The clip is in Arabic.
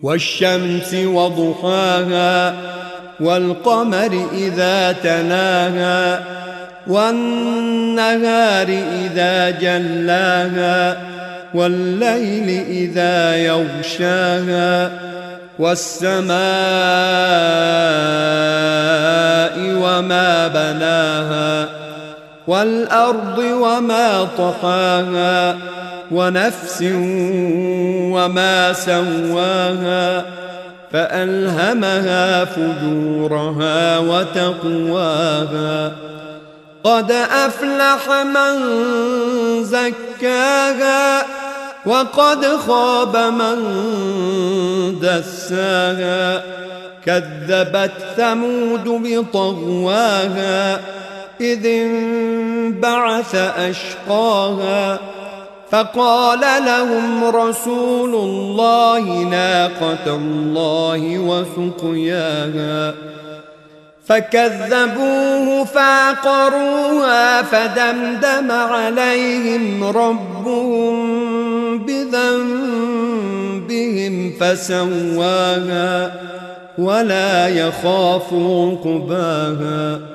والشمس وضحاها والقمر إذا تلاها والنهار إذا جلاها والليل إذا يغشاها والسماء وما بناها والأرض وما طحاها ونفس وما سواها فألهمها فجورها وتقواها قد أفلح من زكاها وقد خاب من دساها كذبت ثمود بطغواها إذ انبعث أشقاها فقال لهم رسول الله ناقة الله وسقياها فكذبوه فعقروها فدمدم عليهم ربهم بذنبهم فسواها ولا يخاف عقباها